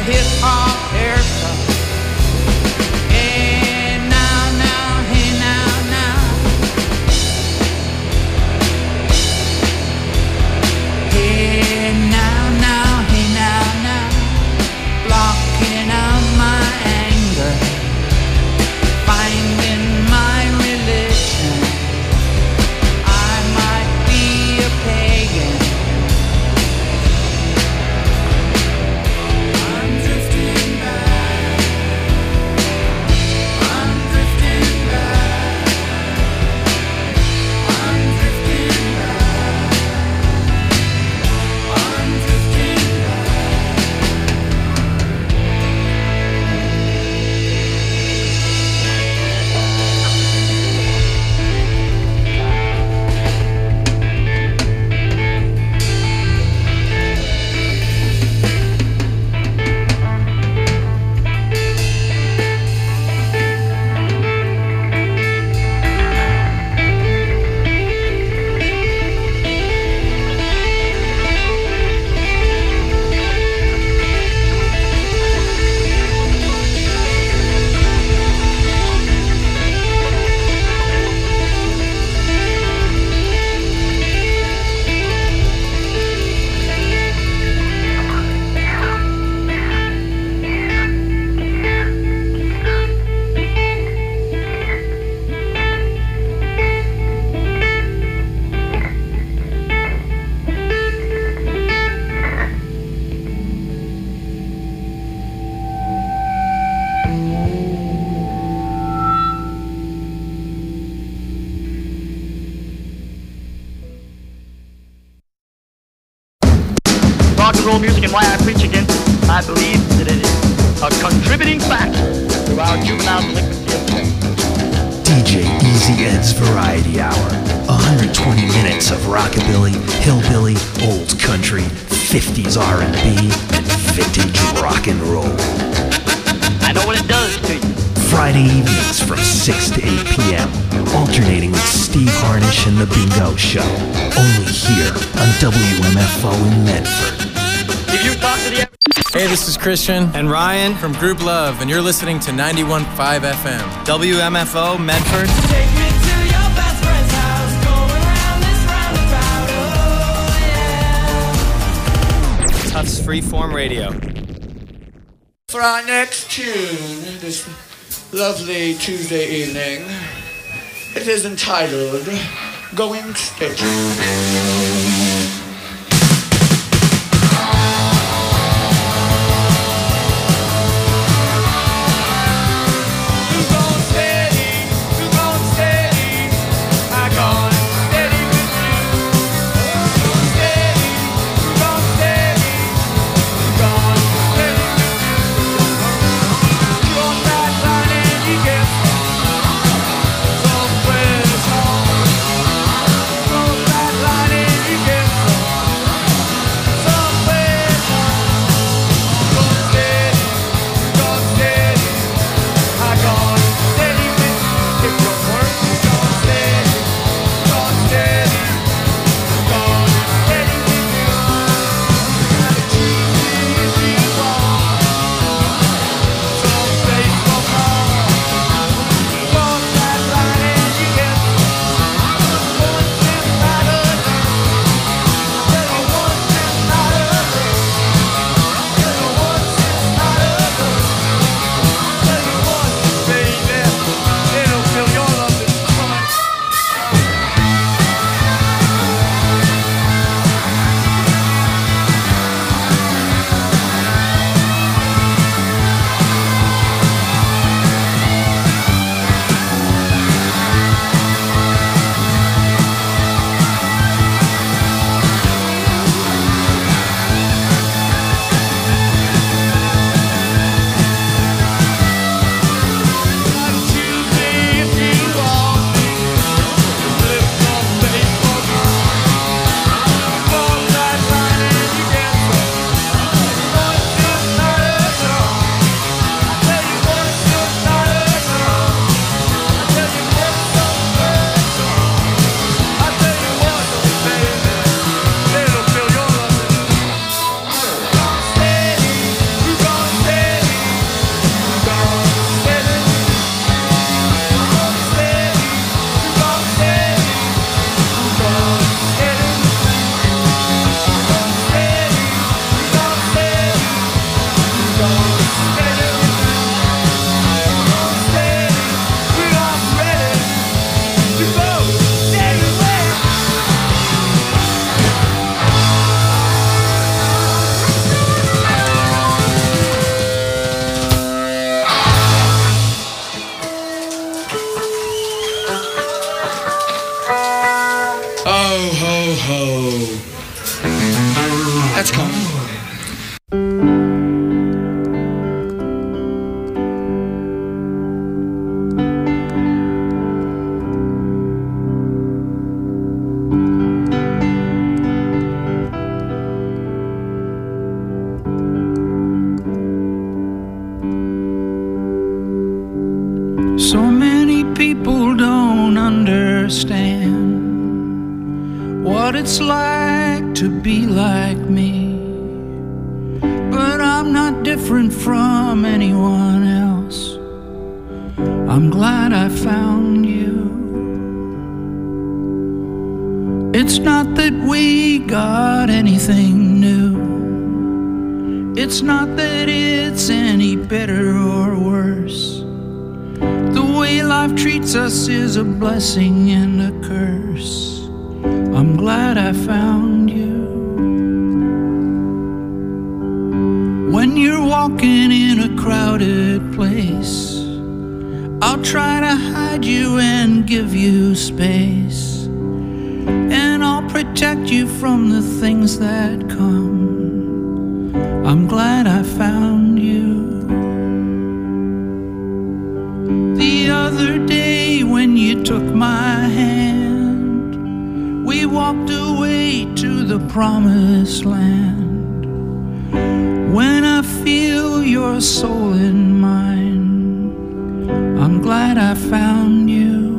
hip hop haircut. Hey now, hey now. Hey now, blocking out my anger, finding my religion. I might be a pagan. I'm drifting back. I'm drifting back. I'm drifting back. I'm drifting back. Rock and roll music and why I preach against it. I believe that it is a contributing factor to our juvenile delinquency of sex. DJ Easy Ed's Variety Hour. 120 minutes of rockabilly, hillbilly, old country, 50s R&B, and vintage rock and roll. I know what it does to you. Friday evenings from 6 to 8 p.m. Alternating with Steve Harnish and The Bingo Show. Only here on WMFO in Medford. If you talk to the... Hey, this is Christian and Ryan from Group Love, and you're listening to 91.5 FM. WMFO Medford. Take me to your best friend's house, go around this roundabout, oh yeah. Tufts Freeform Radio. For our next tune, this lovely Tuesday evening, it is entitled Going Steady. Line So many people don't understand what it's like to be like me. But I'm not different from anyone else. I'm glad I found you. It's not that we got anything new. It's not that it's any better or worse. The way life treats us is a blessing and a curse. I'm glad I found you. When you're walking in a crowded place, I'll try to hide you and give you space, and I'll protect you from the things that come. I'm glad I found you. The other day when you took my hand, we walked away to the promised land. When I feel your soul in mine, I'm glad I found you.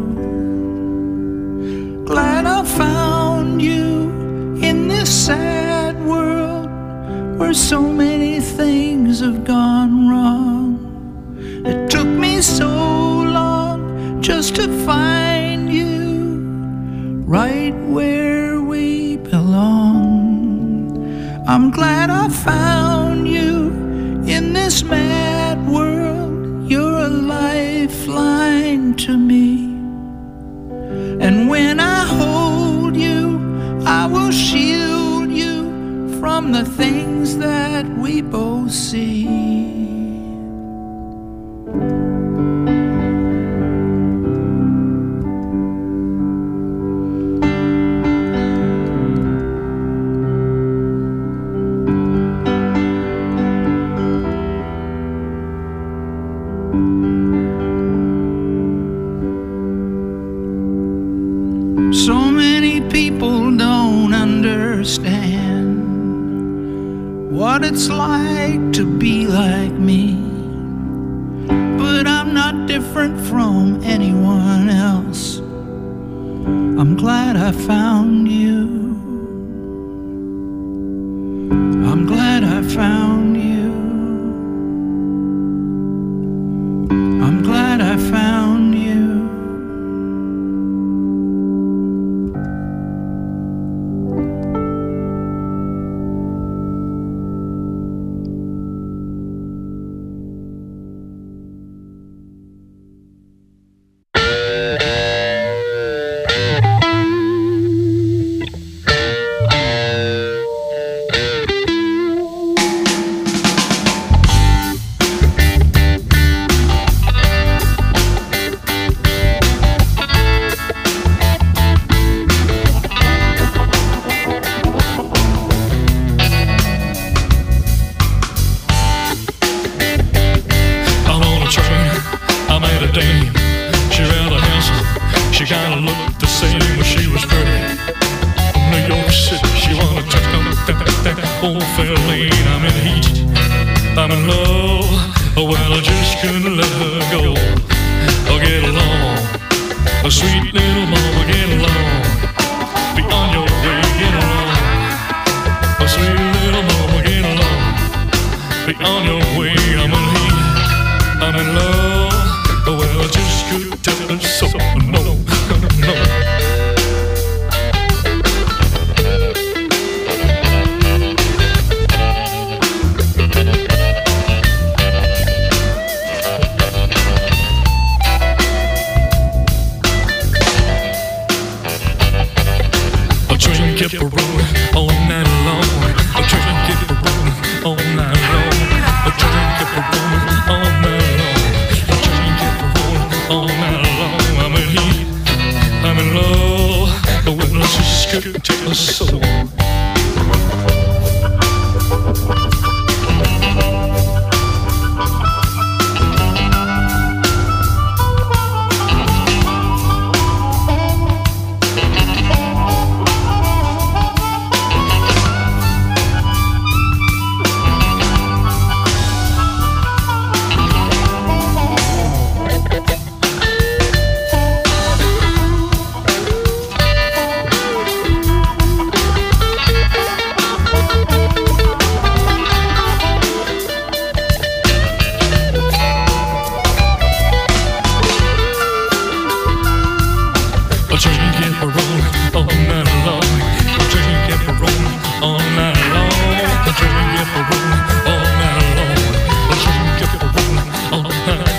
Glad I found you in this sad world where so many things have gone wrong. It took me so long just to find you right where we belong. I'm glad I found you in this mad world. You're a lifeline to me. And when I hold you, I will shield you from the things that we both see. So many people don't understand what it's like to be like me. But I'm not different from anyone else. I'm glad I found you. I'm glad I found you. I'm glad I found you. All night long, I'm in heat.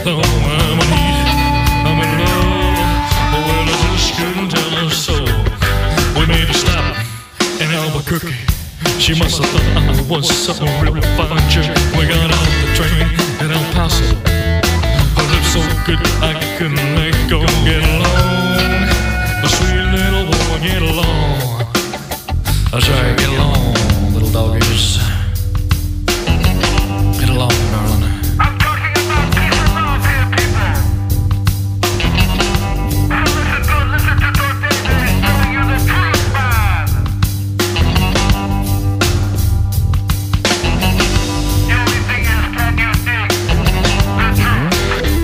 Oh, I'm in heat, I'm in love. Well, I just couldn't tell her so. We made a stop in Albuquerque. She must have thought I was some real fine jerk. We got off the train at El Paso. Her lips so good I couldn't let go. Get along, a sweet little woman, get along. I say, get along, little doggies. Get along, darling. I'm talking about peace and love here, people. Listen to Dork David telling you the truth, man. The only thing is, can you dig the truth?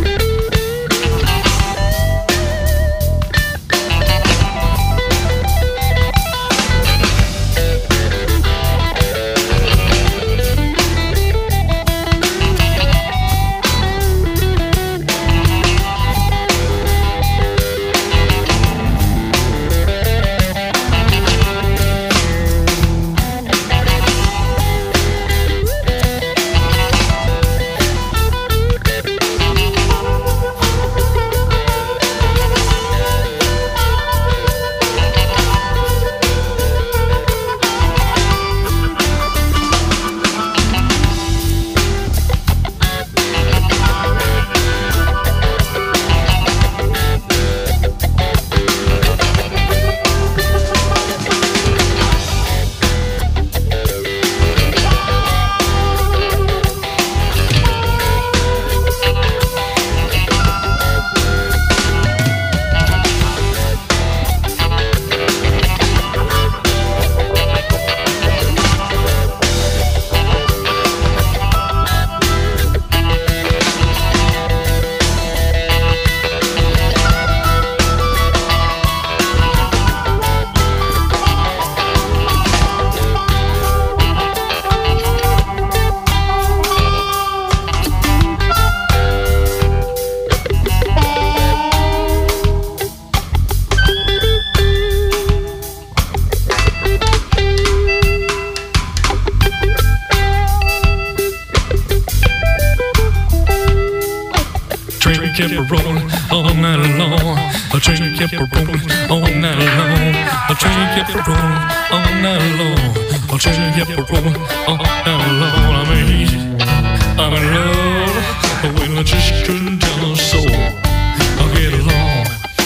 Kept a rolling all night long. A train kept a rolling all night long. A train kept a rolling all night long. A train kept a rolling all night long. I'm in heat, I'm in love. Well, I just couldn't tell her so. I'll get along,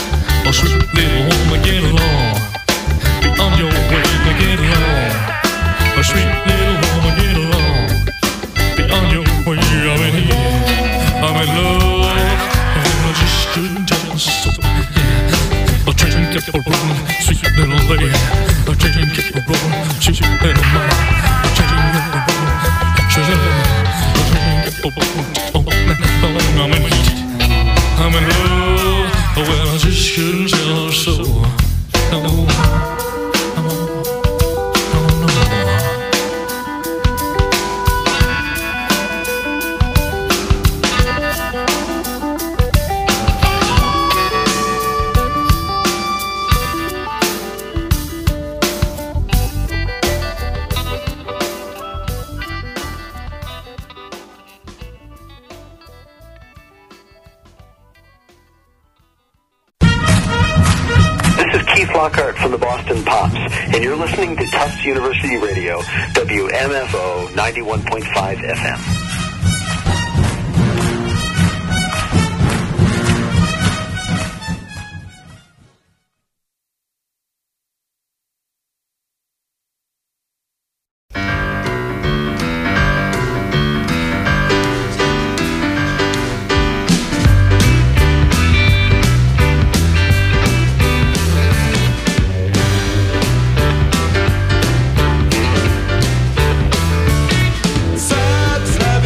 a sweet little woman, get along. Be on your way to get along. A sweet little woman, get along. Be on your way. I'm in heat, I'm in love. I just couldn't tell her so. A train kept a rolling, sweet little lady. A train kept a rolling, sweet little mama. A train kept a rolling, sweet little mama. A train kept a rolling, oh, I'm in heat, I'm in love. Well, I just couldn't tell her so. Oh, Lockhart from the Boston Pops, and you're listening to Tufts University Radio, WMFO 91.5 FM. Sad, sad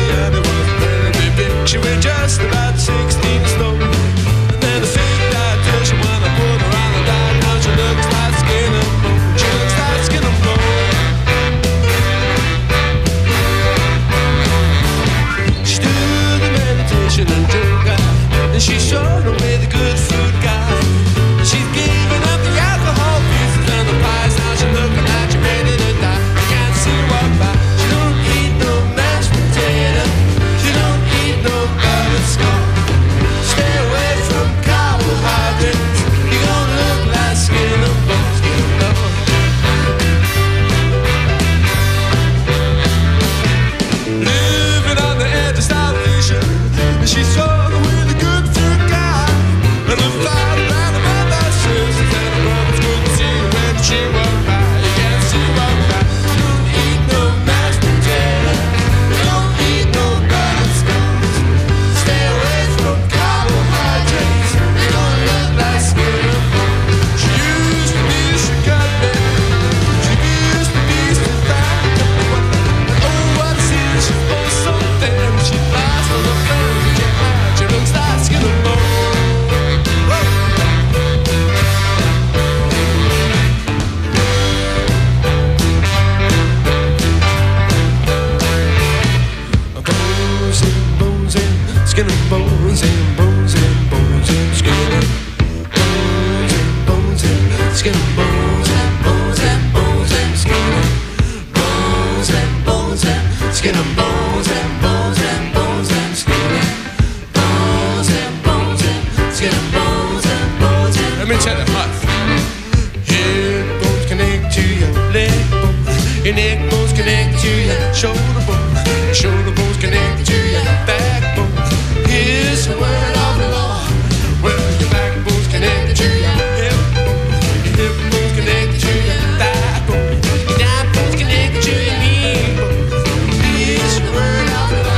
skin and bones and bones and bones and skin and bones and bones and skin and bones and bones and bones and skin and bones and bones and skin and bones and bones and bones and skin and bones and bones and skin and bones and bones and. Let me tell you what. Head bones connect to your leg bones. Your neck bones connect to your shoulder bones. Your shoulder bones connect to your backbone. Here's the word of the law. Well, your backbone's connected to your hip bone. Your hip bone's connected to your thigh bone. Your thigh bone's connected to your knee bone. Here's the word of the law.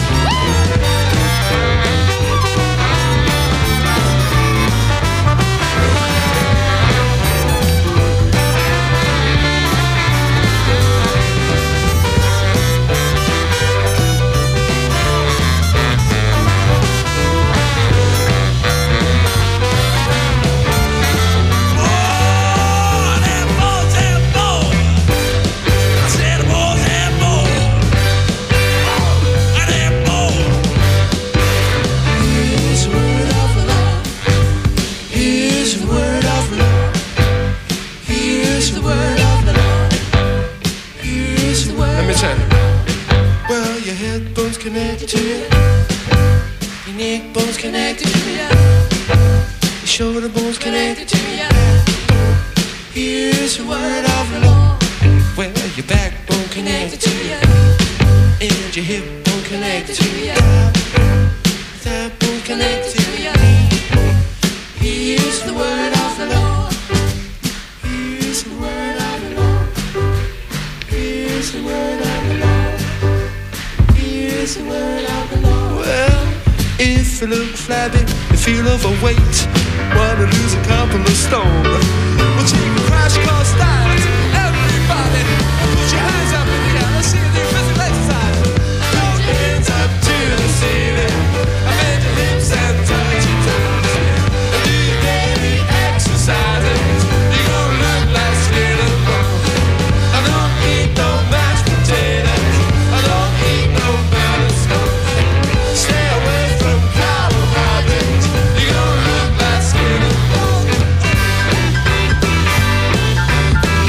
Well, your head bone's connected to you. Your neck bone's connected to you. Your shoulder bone's connected to you. Here's the word of the Lord. Well, your backbone connected to you. And your hip bone connected to you. Thigh bone connected to you. Here's the word of the Lord. Here's the word of the Lord. Here's the word of the Lord. Here's the word of the Lord. Well, if you look flabby, you feel overweight, wanna lose a couple of stone, well, take a crash course diet. Everybody, put your hands up in the air. Let's see the physical exercise. Put your hands up to the ceiling. I bend your hips and touch your toes. And do your daily exercises. You're gonna look like skin and bone. I don't eat no mashed potatoes. I don't eat no balanced scones. Stay away from carbohydrates. You're gonna look like skin and bone.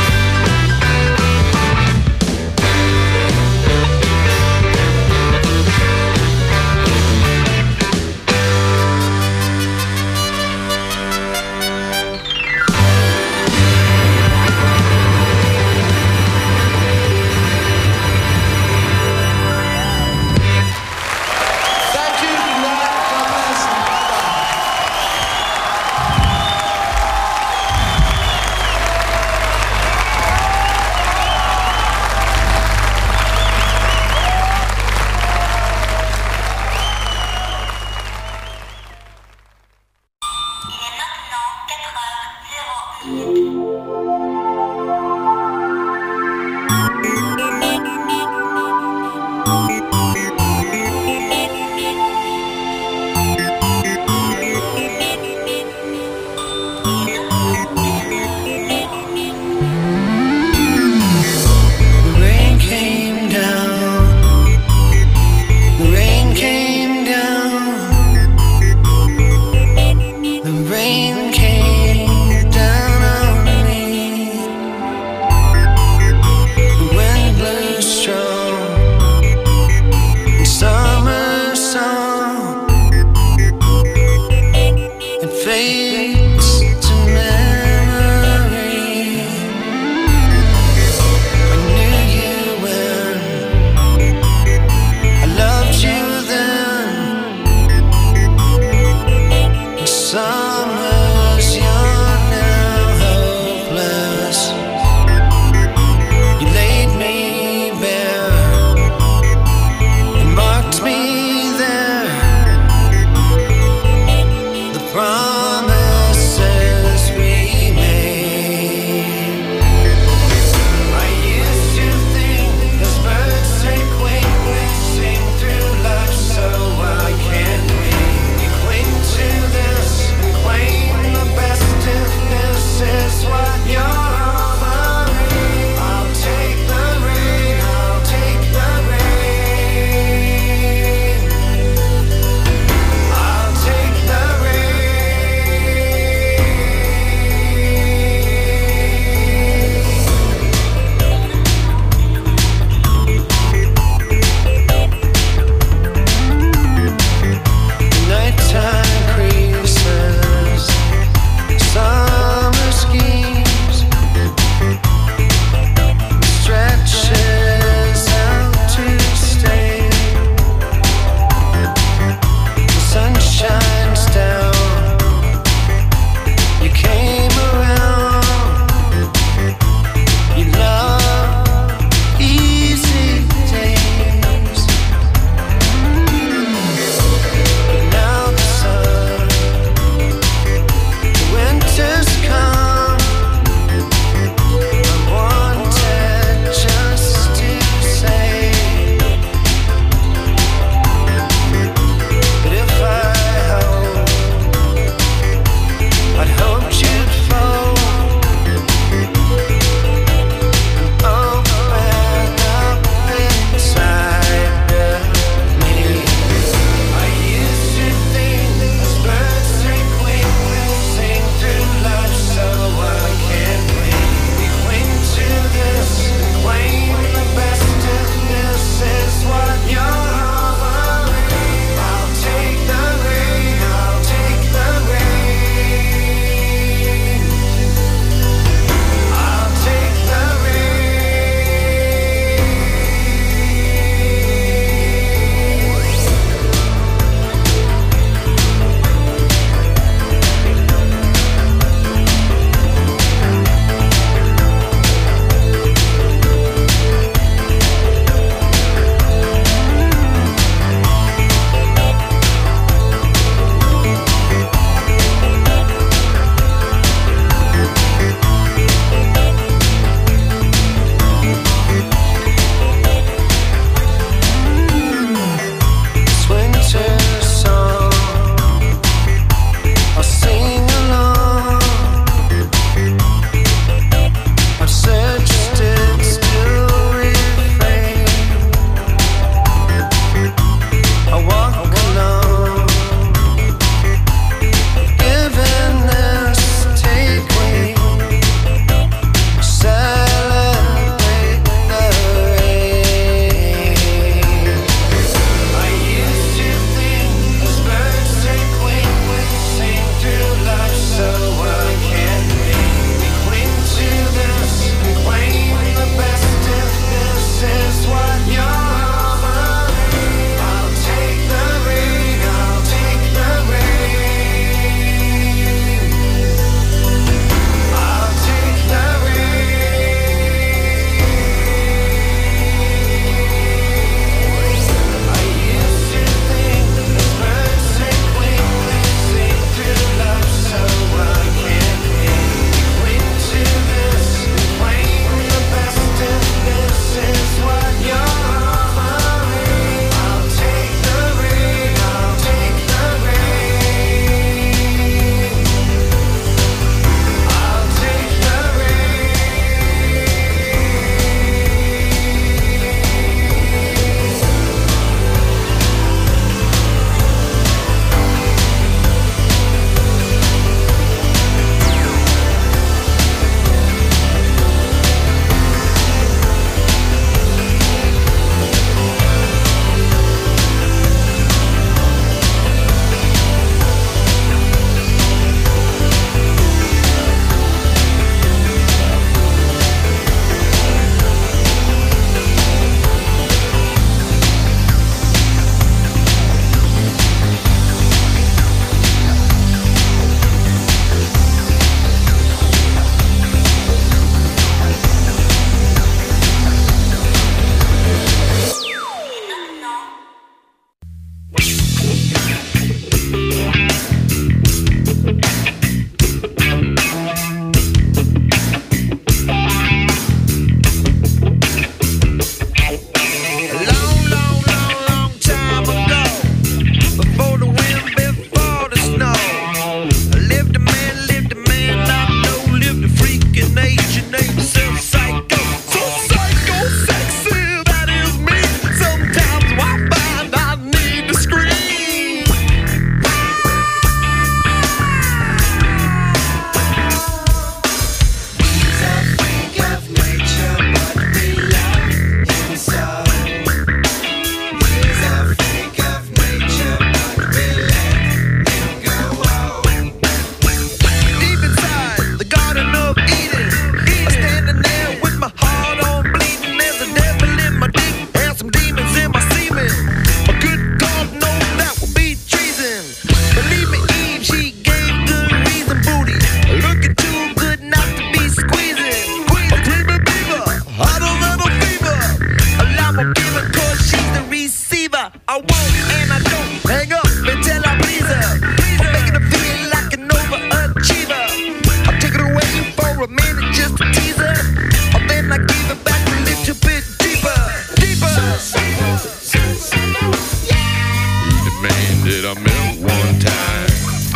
that I met one time.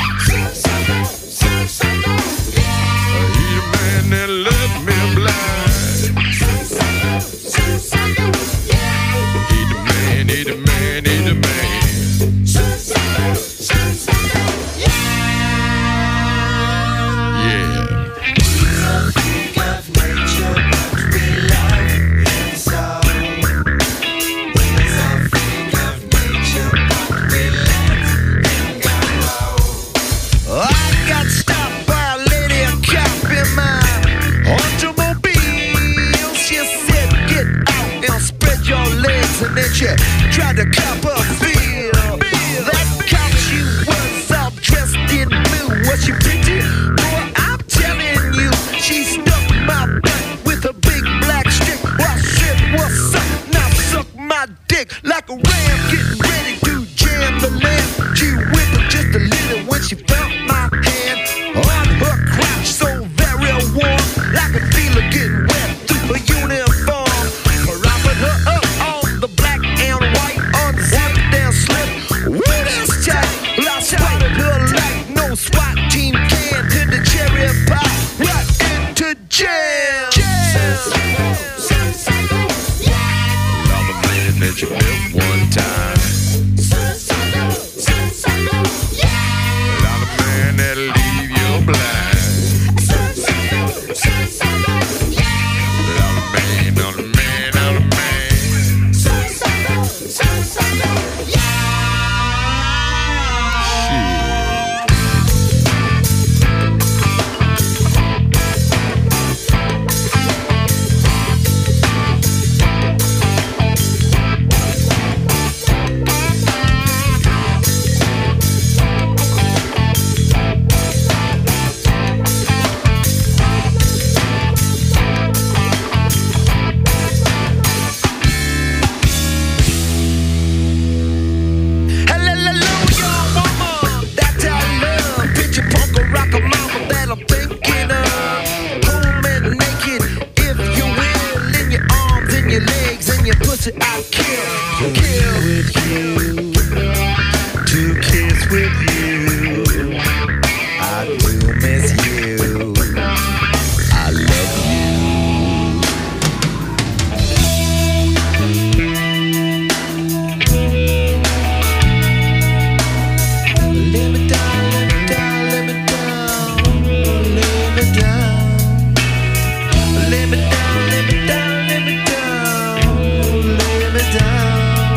He the man that left me blind. He the man, he the man, he the man. And then she tried to cop a feel. That cop, she was all dressed in blue. Was she pretty? Boy, I'm telling you, she stuck my butt with a big black stick. Well, I said, what's up? Now suck my dick like a ram getting ready to jam the lamp. She whimpered just a little when she felt my hand on her crotch, so very warm. I could feel her getting wet through her uniform. Propping her up on the black and white unzipped down slip. With this time, I spotted her like no SWAT team can. Hit the cherry pie right into jail. I'm a man that you met one time. I'm a man that'll leave you blind. I'm a man, I'm a man, I'm a man. I'll kill with you, to kiss with you. I do miss you. I love you. Let me down, let me down, let me down, let me down. Let me down, let me down, let me down. Lay me down.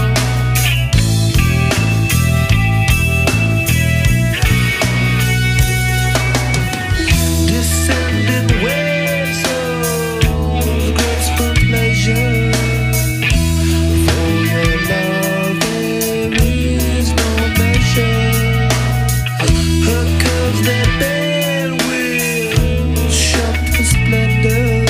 Descending waves of graceful pleasure. For your love there is no measure. Her curves that bend will shock the splendor.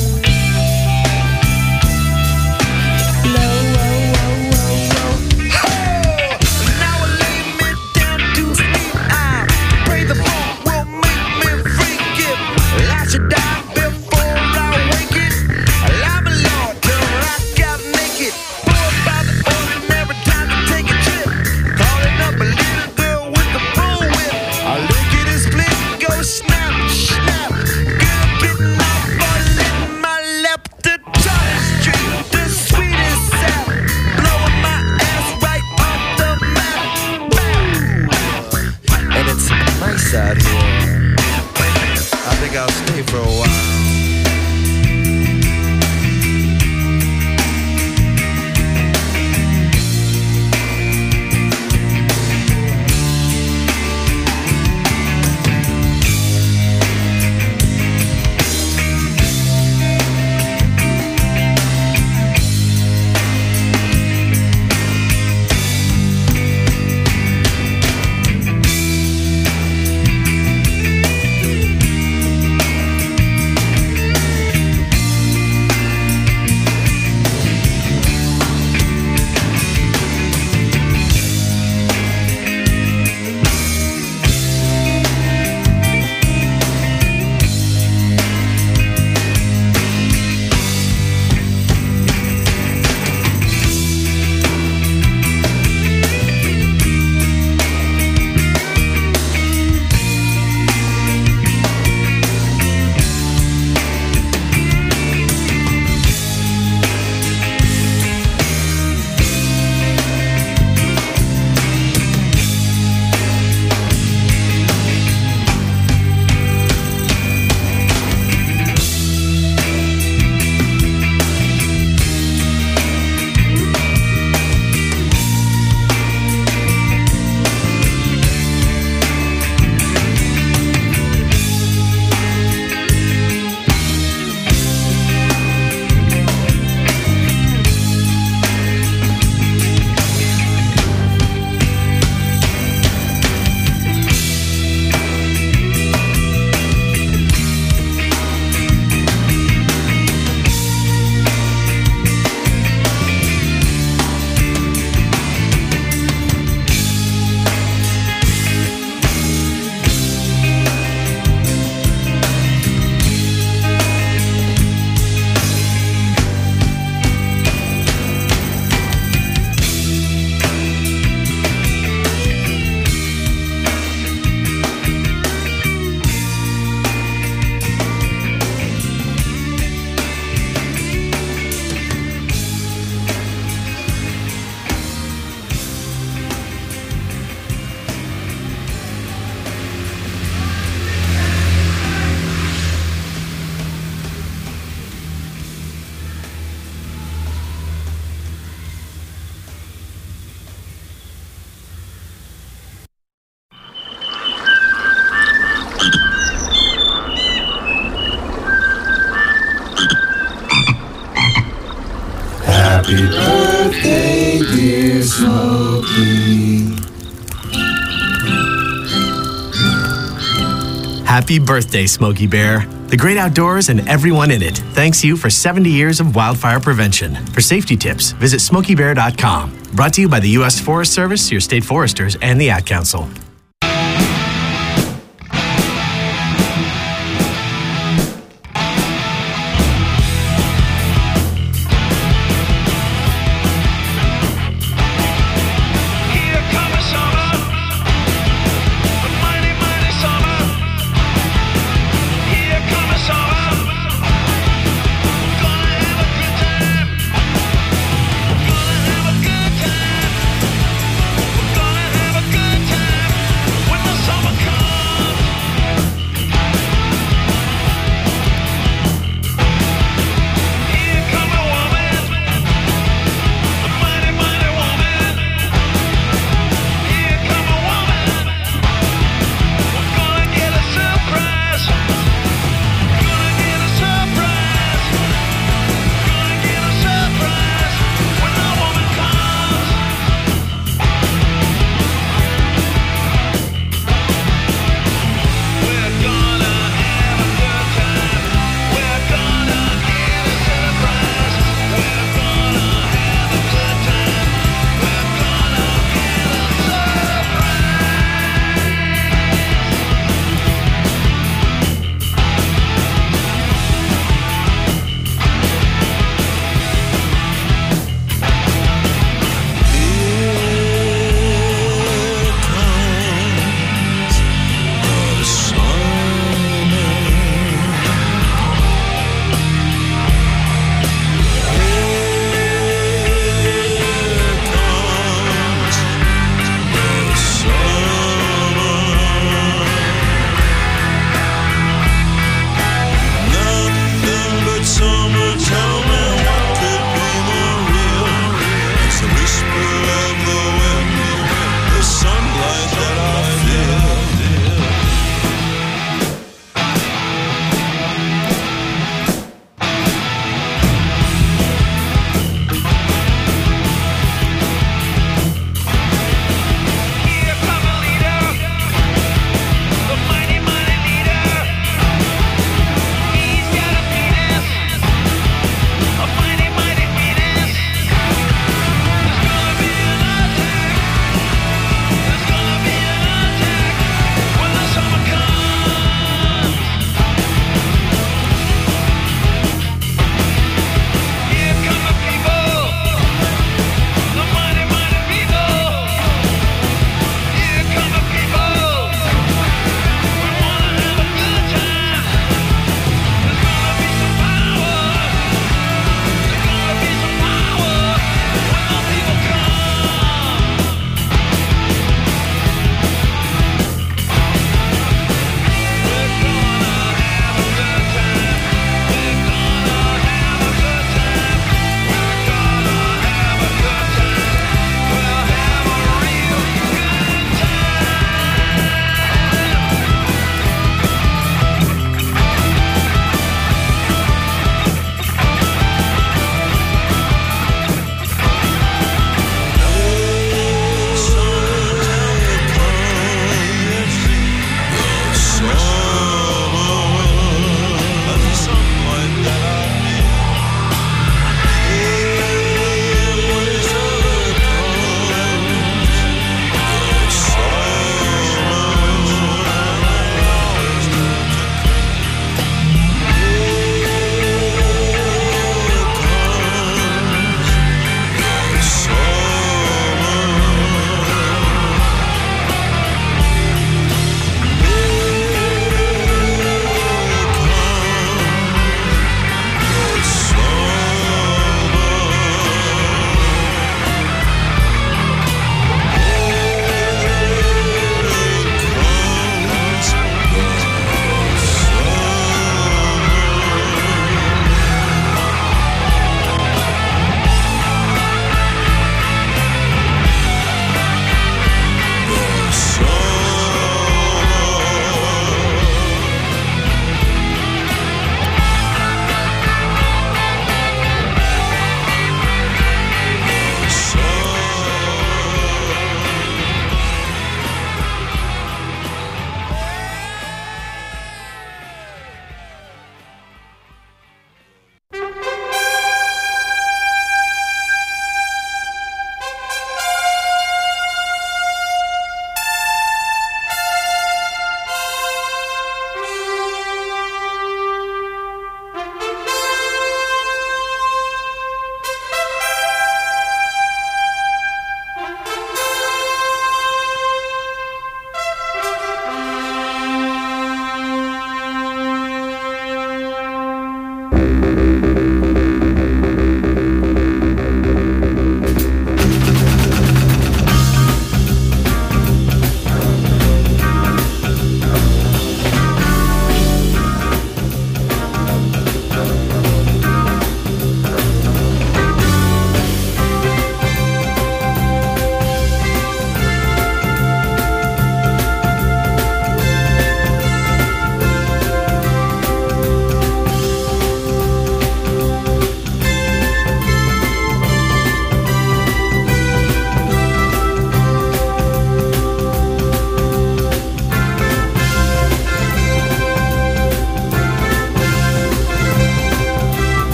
Out here, I think I'll stay for a while. Happy birthday, dear Smokey. Happy birthday, Smokey Bear. The great outdoors and everyone in it thanks you for 70 years of wildfire prevention. For safety tips, visit smokeybear.com. Brought to you by the U.S. Forest Service, your state foresters, and the Ad Council.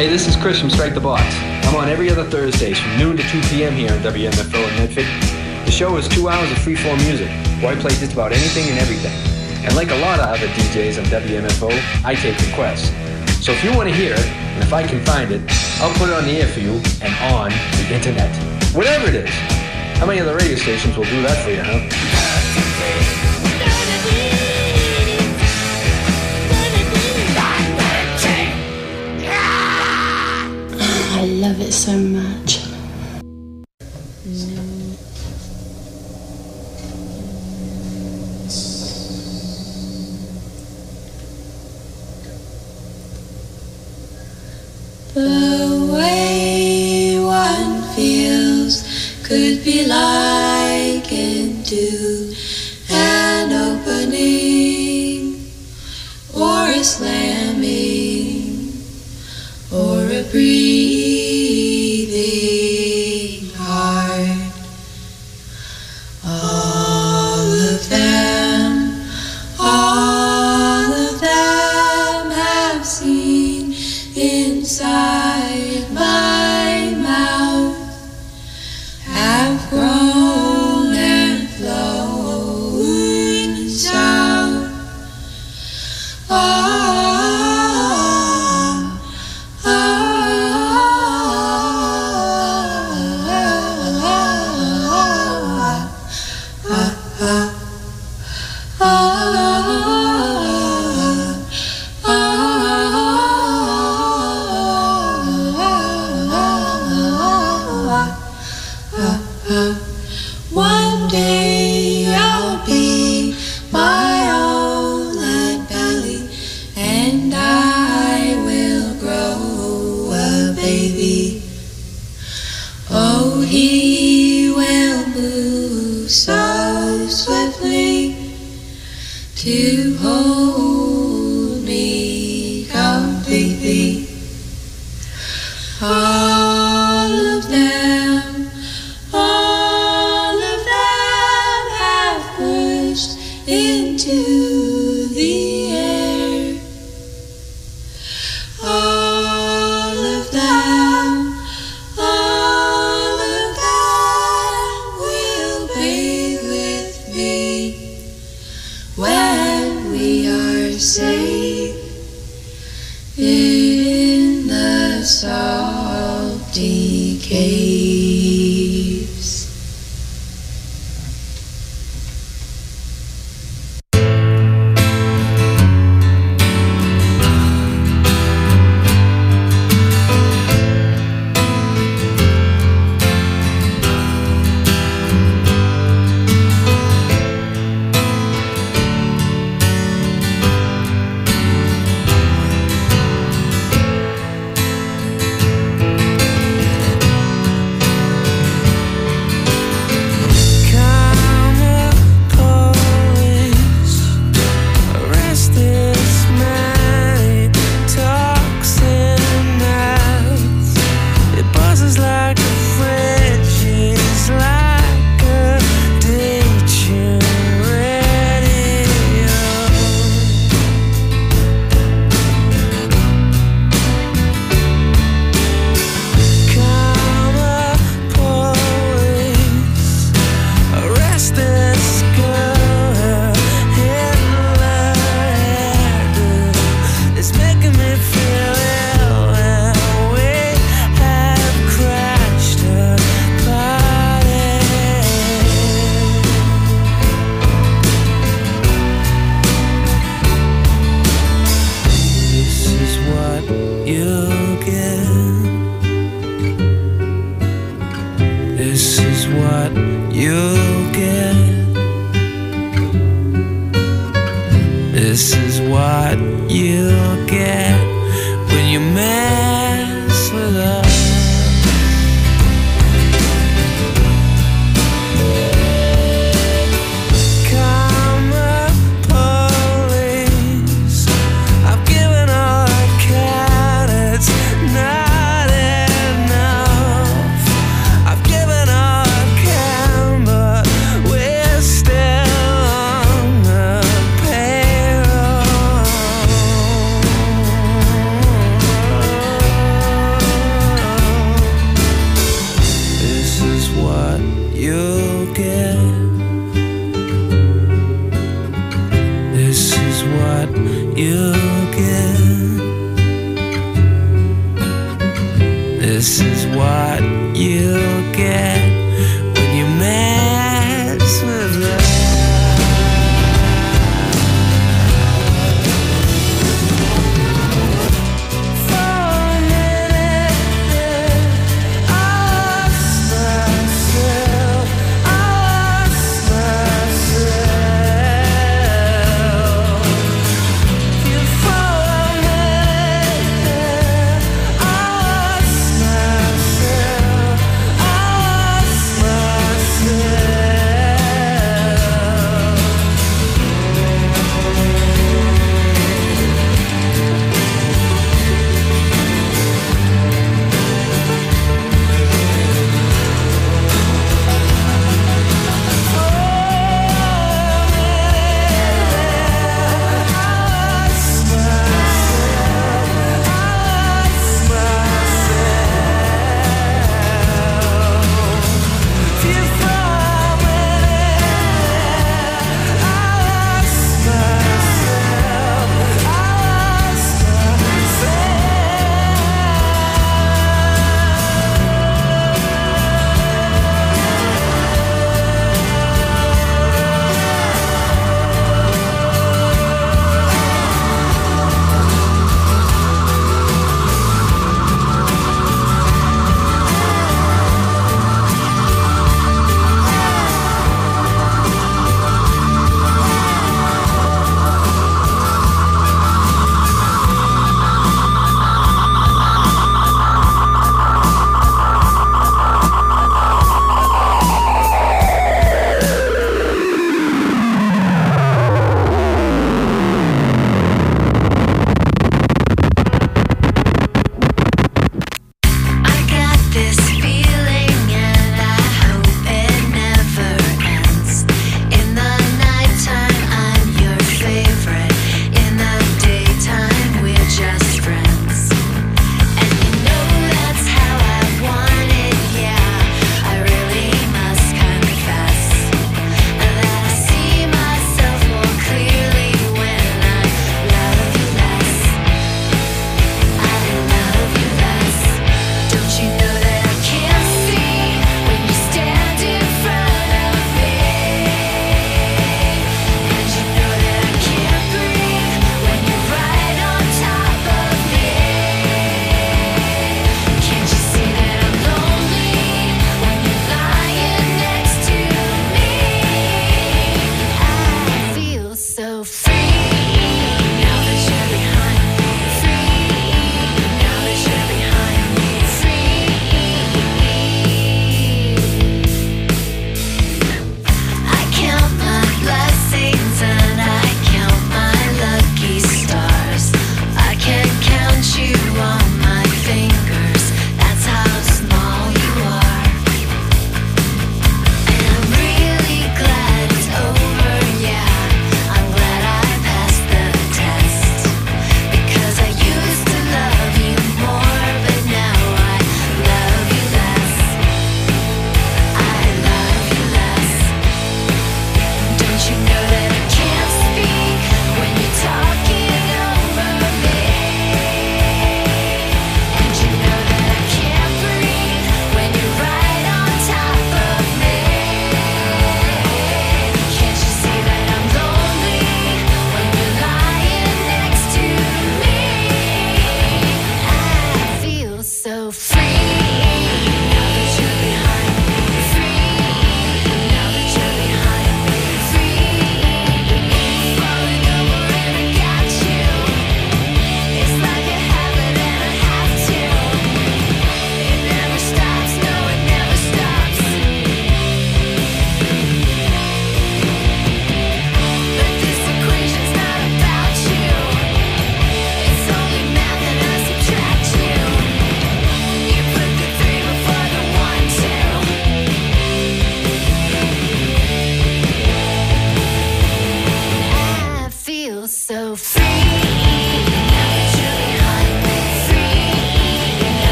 Hey, this is Chris from Strike the Box. I'm on every other Thursdays from noon to 2 p.m. here on WMFO in Medford. The show is 2 hours of free-form music, where I play just about anything and everything. And like a lot of other DJs on WMFO, I take requests. So if you want to hear it, and if I can find it, I'll put it on the air for you and on the internet. Whatever it is. How many other radio stations will do that for you, huh? I love it so much. The way one feels could be likened to an opening or a slamming or a breathing heart. All of them have seen inside my mouth, have grown and flown south. One day I'll be my own land belly, and I will grow a baby. Oh, he will move so swiftly to hold me completely. All of them have pushed into the air. All of them will bathe with me when we are safe in the salty caves. This is what you'll get when you mess with us. Oh, You